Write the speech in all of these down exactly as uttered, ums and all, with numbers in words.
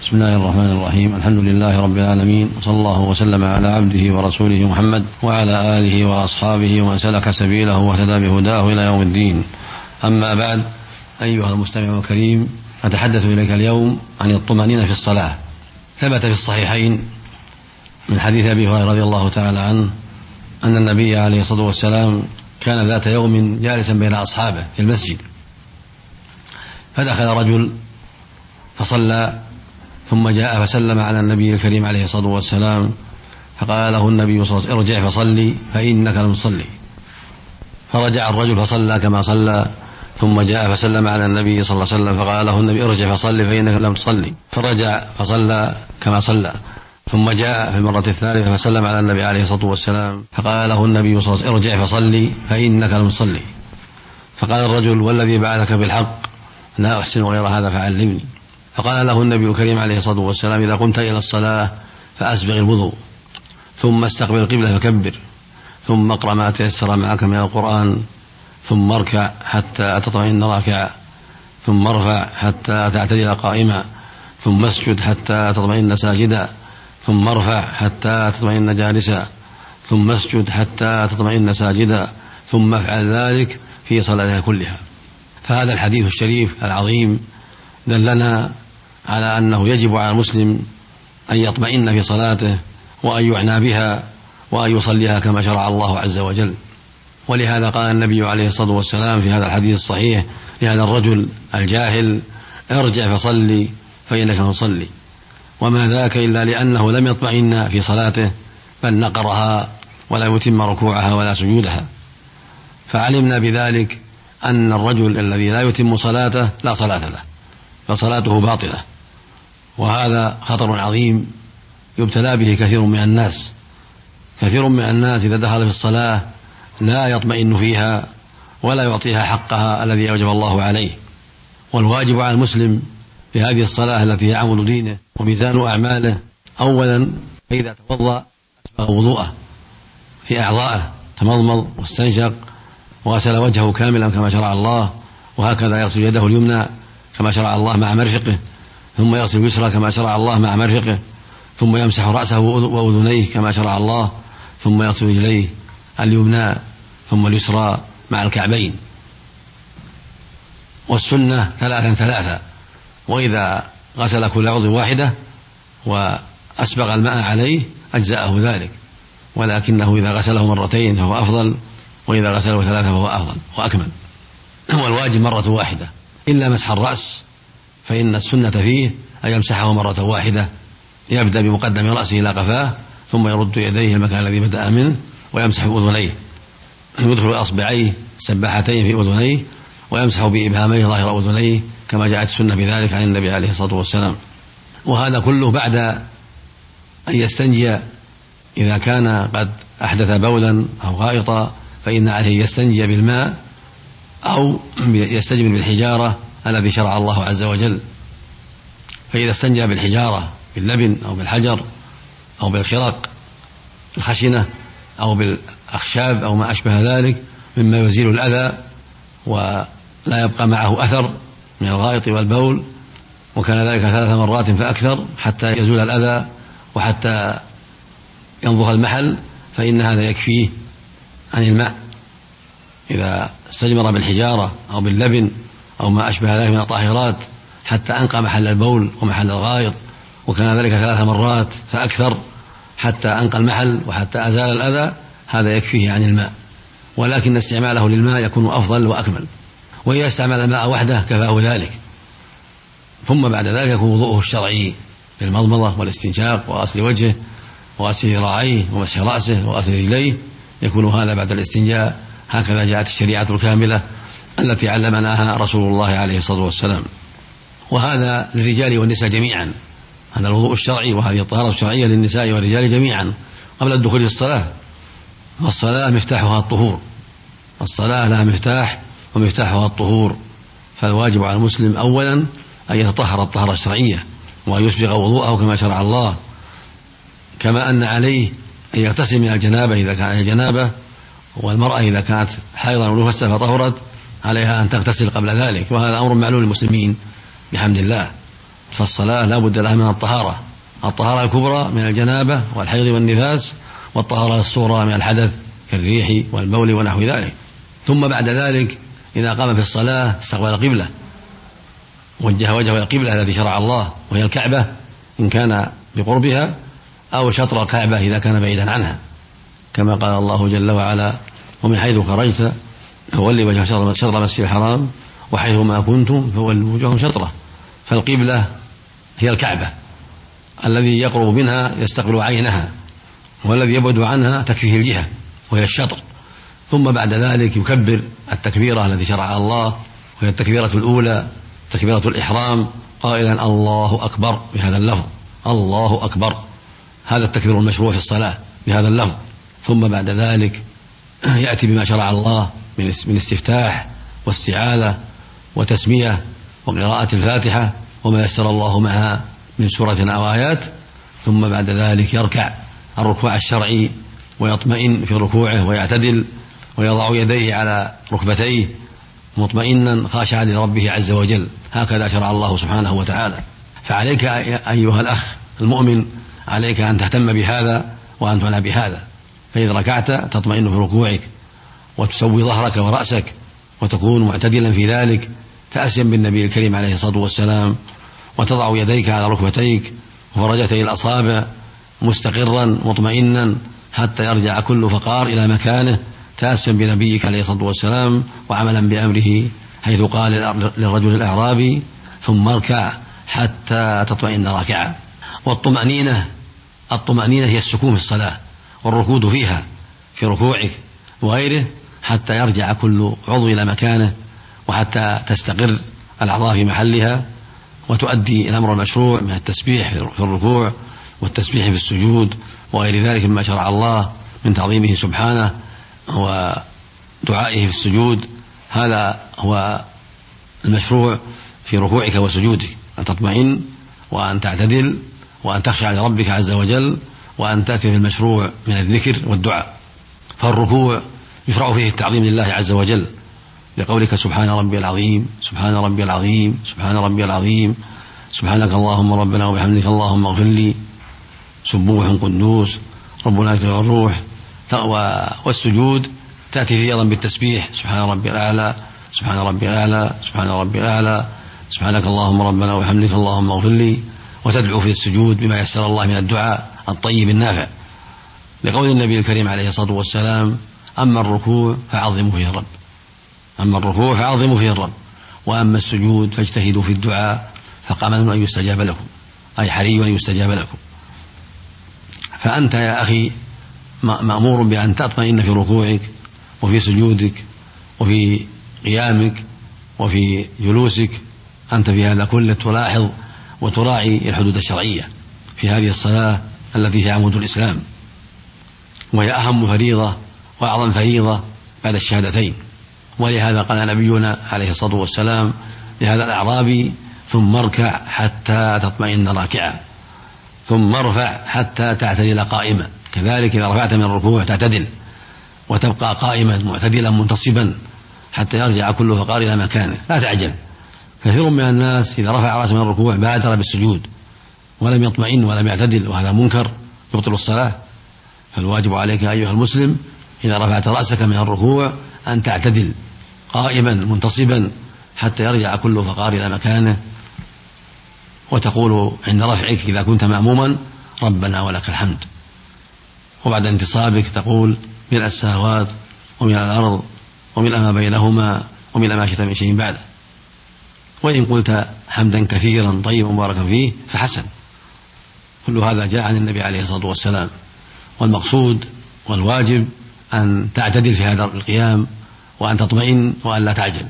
بسم الله الرحمن الرحيم. الحمد لله رب العالمين، وصلى الله وسلم على عبده ورسوله محمد وعلى آله وأصحابه ومن سلك سبيله واهتدى بهداه إلى يوم الدين. أما بعد، أيها المستمع الكريم، أتحدث إليك اليوم عن الطمأنينة في الصلاة. ثبت في الصحيحين من حديث أبي هريرة رضي الله تعالى عنه أن النبي عليه الصلاة والسلام كان ذات يوم جالسا بين أصحابه في المسجد، فدخل رجل فصلى ثم جاء فسلم على النبي الكريم عليه الصلاة والسلام، فقال له النبي صلى الله عليه وسلم: ارجع فصلي فإنك لم تصلي. فرجع الرجل فصلى كما صلى، ثم جاء فسلم على النبي صلى الله عليه وسلم، فقال له النبي: ارجع فصلي فإنك لم تصلي. فرجع فصلى كما صلى، ثم جاء في المرة الثالثة فسلم على النبي عليه الصلاة والسلام، فقال له النبي صلى الله عليه وسلم: ارجع فصلي فإنك لم تصلي. فقال الرجل: والذي بعثك بالحق لا أحسن غير هذا فعلمني. فقال له النبي الكريم عليه الصلاة والسلام: إذا قمت إلى الصلاة فأسبغ الوضوء، ثم استقبل القبلة فكبر، ثم اقرأ ما تيسر معك من القرآن، ثم اركع حتى تطمئن راكعا، ثم ارفع حتى تعتدل قائما، ثم اسجد حتى تطمئن ساجدا، ثم ارفع حتى تطمئن جالسا، ثم اسجد حتى تطمئن ساجدا، ثم افعل ذلك في صلاتها كلها. فهذا الحديث الشريف العظيم دلنا على أنه يجب على المسلم أن يطمئن في صلاته، وأن يعنى بها، وأن يصليها كما شرع الله عز وجل. ولهذا قال النبي عليه الصلاة والسلام في هذا الحديث الصحيح لهذا الرجل الجاهل: ارجع فصلي فإنك لم تصلي. وما ذاك إلا لأنه لم يطمئن في صلاته، بل نقرها ولا يتم ركوعها ولا سجودها. فعلمنا بذلك أن الرجل الذي لا يتم صلاته لا صلاة له، فصلاته باطلة، وهذا خطر عظيم يبتلى به كثير من الناس. كثير من الناس إذا دخل في الصلاة لا يطمئن فيها ولا يعطيها حقها الذي أوجب الله عليه. والواجب على المسلم في هذه الصلاة التي هي عمود دينه وميزان أعماله: أولا فإذا توضأ أسبغ وضوءه في أعضائه، تمضمض واستنشق وغسل وجهه كاملا كما شرع الله، وهكذا يغسل يده اليمنى كما شرع الله مع مرفقه، ثم يغسل اليسرى كما شرع الله مع مرفقه، ثم يمسح رأسه وأذنيه كما شرع الله، ثم يغسل رجليه اليمنى ثم اليسرى مع الكعبين. والسنة ثلاثا ثلاثا، وإذا غسل كل عضو واحدة وأسبغ الماء عليه أجزأه ذلك، ولكنه إذا غسله مرتين فهو أفضل، وإذا غسله ثلاثة فهو أفضل وأكمل. هو الواجب مرة واحدة إلا مسح الرأس، فإن السنة فيه أن يمسحه مرة واحدة، يبدأ بمقدم رأسه إلى قفاه، ثم يرد يديه المكان الذي بدأ منه، ويمسح أذنيه، يدخل أصبعيه السباحتين في أذنيه، ويمسح بإبهاميه ظاهر أذنيه كما جاءت السنة بذلك عن النبي عليه الصلاة والسلام. وهذا كله بعد أن يستنجي. إذا كان قد أحدث بولا أو غائطا فإن عليه يستنجي بالماء أو يستجمل بالحجارة الذي شرع الله عز وجل. فإذا استنجى بالحجارة باللبن أو بالحجر أو بالخرق الخشنة أو بالأخشاب أو ما أشبه ذلك مما يزيل الأذى ولا يبقى معه أثر من الغائط والبول، وكان ذلك ثلاث مرات فأكثر حتى يزول الأذى وحتى ينظف المحل، فإن هذا يكفيه عن الماء. إذا استجمر بالحجارة أو باللبن أو ما أشبه ذلك من الطاهرات حتى أنقى محل البول ومحل الغائط، وكان ذلك ثلاث مرات فأكثر حتى أنقى المحل وحتى أزال الأذى، هذا يكفيه عن الماء. ولكن استعماله للماء يكون أفضل وأكمل، وإذا استعمل الماء وحده كفاه ذلك. ثم بعد ذلك يكون وضوءه الشرعي بالمضمضة والاستنشاق وغسل وجهه وغسل ذراعيه ومسح رأسه وغسل رجليه، يكون هذا بعد الاستنجاء. هكذا جاءت الشريعة الكاملة التي علمناها رسول الله عليه الصلاة والسلام. وهذا للرجال والنساء جميعا، هذا الوضوء الشرعي وهذه الطهارة الشرعية للنساء والرجال جميعا قبل الدخول في الصلاة. والصلاة مفتاحها الطهور، الصلاة لها مفتاح ومفتاحها الطهور. فالواجب على المسلم أولا أن يتطهر الطهارة الشرعية وأن يسبغ وضوءه كما شرع الله، كما أن عليه أن يغتسل من الجنابة إذا كان جنابة، والمرأة إذا كانت حائضا أو نفسا فطهرت عليها أن تغتسل قبل ذلك، وهذا أمر معلوم للمسلمين بحمد الله. فالصلاة لا بد لها من الطهارة، الطهارة الكبرى من الجنابة والحيض والنفاس، والطهارة الصغرى من الحدث كالريح والبول ونحو ذلك. ثم بعد ذلك إذا قام في الصلاة استقبل القبلة، وجه وجهه إلى القبلة التي شرع الله وهي الكعبة إن كان بقربها، أو شطر الكعبة إذا كان بعيدا عنها، كما قال الله جل وعلا: ومن حيث خرجت فولي وجهك شطر المسجد الحرام وحيث ما كنتم فولوا وجوهكم شطره. فالقبلة هي الكعبة، الذي يقرب منها يستقبل عينها، والذي يبعد عنها تكفيه الجهة وهي الشطر. ثم بعد ذلك يكبر التكبيرة التي شرعها الله، وهي التكبيرة الأولى تكبيرة الإحرام، قائلا: الله أكبر بهذا اللفظ، الله أكبر، هذا التكبير المشروع في الصلاة بهذا اللفظ. ثم بعد ذلك يأتي بما شرع الله من استفتاح واستعاذة وتسمية وقراءة الفاتحة وما يسر الله معها من سورة أو آيات. ثم بعد ذلك يركع الركوع الشرعي ويطمئن في ركوعه ويعتدل ويضع يديه على ركبتيه مطمئنا خاشعا لربه عز وجل، هكذا شرع الله سبحانه وتعالى. فعليك أيها الأخ المؤمن، عليك أن تهتم بهذا وأن تعنى بهذا. فإذا ركعت تطمئن في ركوعك وتسوي ظهرك ورأسك وتكون معتدلا في ذلك تأسيا بالنبي الكريم عليه الصلاة والسلام، وتضع يديك على ركبتيك وفرجتي الأصابع مستقرا مطمئنا حتى يرجع كل فقار إلى مكانه، تأسيا بنبيك عليه الصلاة والسلام وعملا بأمره، حيث قال للرجل الأعرابي: ثم اركع حتى تطمئن راكعا. والطمأنينة الطمأنينة هي السكون في الصلاة والركود فيها في ركوعك وغيره، حتى يرجع كل عضو إلى مكانه، وحتى تستقر الأعضاء في محلها، وتؤدي الأمر المشروع من التسبيح في الركوع والتسبيح في السجود وغير ذلك مما شرع الله من تعظيمه سبحانه ودعائه في السجود. هذا هو المشروع في ركوعك وسجودك، أن تطمئن وأن تعتدل وأن تخشع لربك عز وجل، وأن تأتي بالمشروع من الذكر والدعاء. فالركوع يشرع فيه التعظيم لله عز وجل، لقولك: سبحان ربي العظيم، سبحان ربي العظيم، سبحان ربي العظيم، سبحانك اللهم ربنا وبحمدك اللهم اغفر لي، سبوح قدوس ربنا والروح. والسجود تأتي فيه أيضا بالتسبيح: سبحان ربي الأعلى، سبحان ربي الأعلى، سبحان ربي الأعلى، سبحانك اللهم ربنا وبحمدك اللهم اغفر لي، وتدعو في السجود بما يسر الله من الدعاء الطيب النافع، لقول النبي الكريم عليه الصلاة والسلام: أما الركوع فعظموا فيه الرب، أما الركوع فعظموا فيه الرب، وأما السجود فاجتهدوا في الدعاء فقاموا أن يستجاب لكم، أي حري أن يستجاب لكم. فأنت يا أخي مأمور بأن تطمئن في ركوعك وفي سجودك وفي قيامك وفي جلوسك، أنت في هذا كله تلاحظ وتراعي الحدود الشرعية في هذه الصلاة التي هي عمود الإسلام، وهي أهم فريضة وأعظم فريضة بعد الشهادتين. ولهذا قال نبينا عليه الصلاة والسلام لهذا الأعرابي: ثم اركع حتى تطمئن راكعا، ثم ارفع حتى تعتدل قائما. كذلك إذا رفعت من الركوع تعتدل وتبقى قائما معتدلا منتصبا حتى يرجع كل فقار إلى مكانه، لا تعجل. كثير من الناس إذا رفع رأسه من الركوع بادر بالسجود ولم يطمئن ولم يعتدل، وهذا منكر يبطل الصلاة. فالواجب عليك أيها المسلم إذا رفعت رأسك من الركوع أن تعتدل قائما منتصبا حتى يرجع كل فقار إلى مكانه، وتقول عند رفعك إذا كنت مأموما: ربنا ولك الحمد. وبعد انتصابك تقول: ملء السماوات وملء الأرض وملء ما بينهما وملء ما شئت من شيء بعده. وإن قلت حمدا كثيرا طيبا مباركا فيه فحسن. كل هذا جاء عن النبي عليه الصلاة والسلام. والمقصود والواجب أن تعتدل في هذا القيام، وأن تطمئن وأن لا تعجل.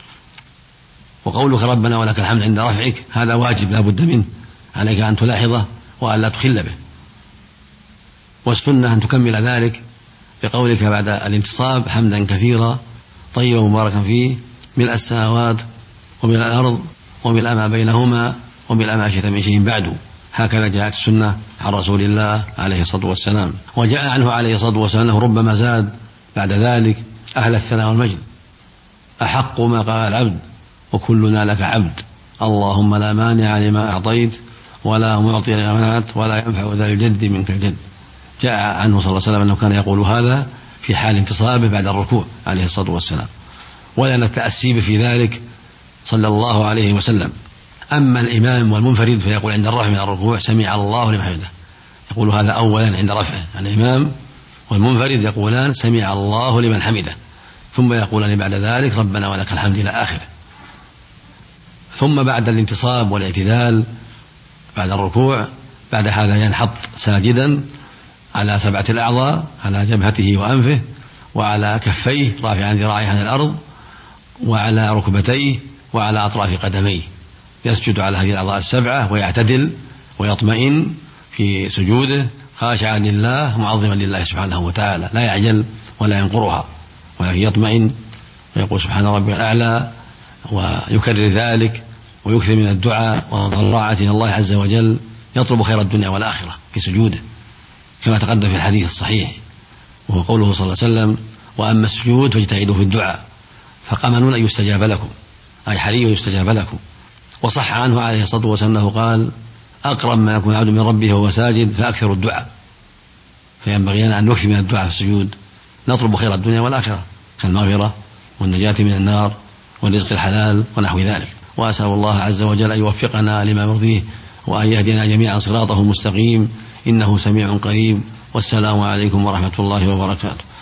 وقولك ربنا ولك الحمد عند رفعك هذا واجب لا بد منه، عليك أن تلاحظه وأن لا تخل به. والسنة أن تكمل ذلك بقولك بعد الانتصاب: حمدا كثيرا طيبا مباركا فيه ملء السماوات وملء الأرض وملء ما بينهما وملء ما شئت من شيء بعد. هكذا جاءت السنة عن رسول الله عليه الصلاة والسلام. وجاء عنه عليه الصلاة والسلام أنه ربما زاد بعد ذلك: أهل الثناء والمجد، أحق ما قال العبد وكلنا لك عبد، اللهم لا مانع لما أعطيت ولا معطي لما منعت ولا ينفع ذا الجد منك الجد. جاء عنه صلى الله عليه وسلم أنه كان يقول هذا في حال انتصابه بعد الركوع عليه الصلاة والسلام، ولنا التأسيب في ذلك صلى الله عليه وسلم. أما الإمام والمنفرد فيقول عند الرفع من الركوع سمع الله لمن حمده، يقول هذا أولا عند رفعه. الإمام والمنفرد يقولان سمع الله لمن حمده، ثم يقولان بعد ذلك ربنا ولك الحمد إلى آخره. ثم بعد الانتصاب والاعتدال بعد الركوع بعد هذا ينحط ساجدا على سبعة الأعضاء، على جبهته وأنفه وعلى كفيه رافعا ذراعيه عن الأرض وعلى ركبتيه وعلى أطراف قدميه، يسجد على هذه الأعضاء السبعة ويعتدل ويطمئن في سجوده خاشعا لله معظما لله سبحانه وتعالى، لا يعجل ولا ينقرها، ولكن يطمئن ويقول سبحان ربي الأعلى، ويكرر ذلك ويكثر من الدعاء والضراعة إلى الله عز وجل، يطلب خير الدنيا والآخرة في سجوده كما تقدم في الحديث الصحيح، وهو قوله صلى الله عليه وسلم وأما السجود فاجتهدوا في الدعاء فقمنون أن يستجاب لكم، أي حري يستجاب لكم. وصح عنه عليه الصلاة والسلام أنه قال أقرب ما يكون العبد من ربه وهو ساجد فأكثر الدعاء، فينبغي لنا أن نكثر من الدعاء في السجود، نطلب خير الدنيا والآخرة كالمغفرة والنجاة من النار والرزق الحلال ونحو ذلك. وأسأل الله عز وجل أن يوفقنا لما يرضيه وأن يهدينا جميعا صراطه المستقيم إنه سميع قريب. والسلام عليكم ورحمة الله وبركاته.